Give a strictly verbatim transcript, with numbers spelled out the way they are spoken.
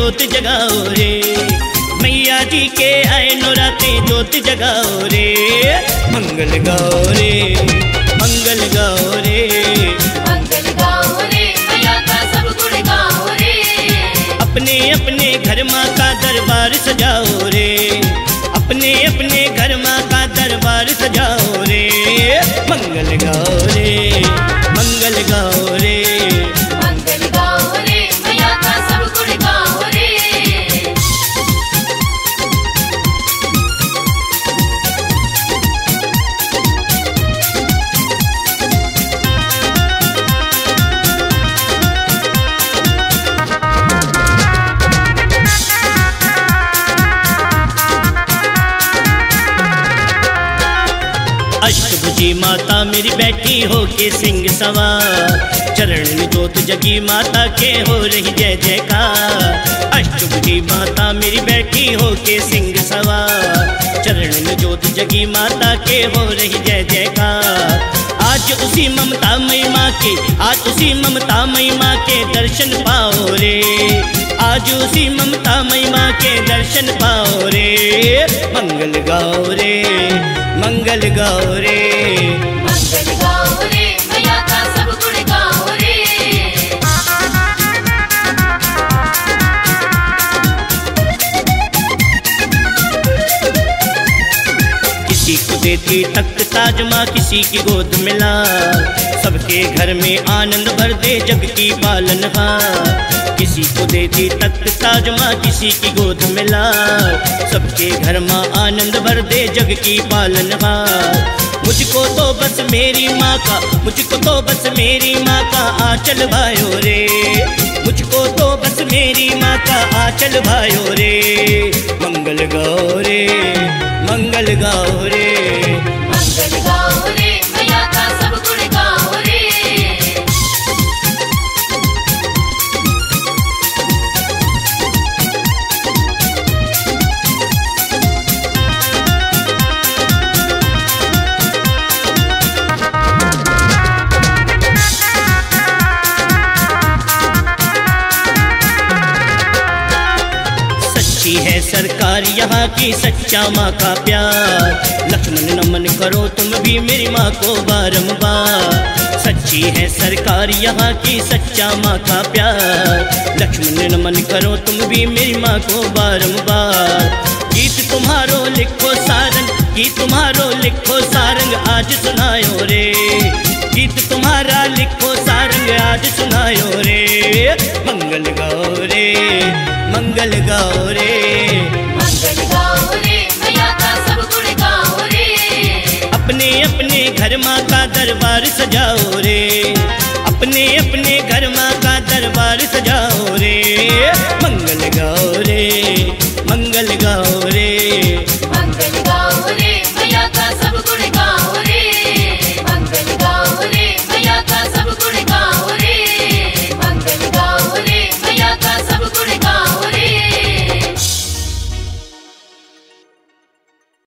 जोत जगाओ रे, मैया जी के आए नौराते जोत जगाओ रे। मंगल गाओ रे, मंगल गाओ रे, मंगल गाओ रे, मैया का सब गुण गाओ रे। अपने अपने घर माँ का दरबार सजाओ रे, अपने अपने घर माँ का दरबार सजाओ रे। मंगल गाओ रे, मंगल गाओ रे, मंगल गाओ रे, मैया का सब गुण गाओ रे। अष्टभुजी माता मेरी बैठी हो के सिंह सवार, चरण में जोत जगी माता के हो रही जय जयकार। अष्टभुजी माता मेरी बैठी हो के सिंह सवार, चरण में जोत जगी माता के हो रही जय जयकार। आज उसी ममता मई माँ के, आज उसी ममता मई माँ के दर्शन पाओ रे, आज उसी ममता मई माँ के दर्शन पाओ रे। मंगल गाओ रे, मंगल गाओ रे, मंगल गाओ रे, मैया का सब गुण गाओ रे। किसी को देती तख्त ताज माँ, किसी की गोद मिला, सबके घर में आनंद भर दे जग की पालनहार। किसी को देती तख्त ताज माँ, किसी की गोद मिला, सबके घर माँ आनंद भर दे जग की पालनहार। मुझको तो बस मेरी माँ का, मुझको तो बस मेरी माँ का आंचल भायो रे, मुझको तो बस मेरी माँ का आंचल भायो रे। मंगल गाओ रे, मंगल गाओ रे, मंगल गाओ रे, मैया का सब गुण गाओ रे। है सरकार यहाँ की सच्चा माँ का प्यार। लक्ष्मण नमन करो तुम भी मेरी माँ को बारंबार। सच्ची है सरकार यहाँ की सच्चा माँ का प्यार। लक्ष्मण नमन करो तुम भी मेरी माँ को बारंबार। गीत तुम्हारो लिखो सारंग, गीत तुम्हारो लिखो सारंग आज सुनायो रे, गीत तुम्हारा लिखो सारंग आज सुनायो रे। मंगल गाओ रे, मंगल गाओ रे, मंगल गाओ रे, मैया का सब गुण गाओ रे। अपने अपने घर माँ का दरबार सजाओ रे, अपने अपने घर माँ का दरबार सजाओ रे।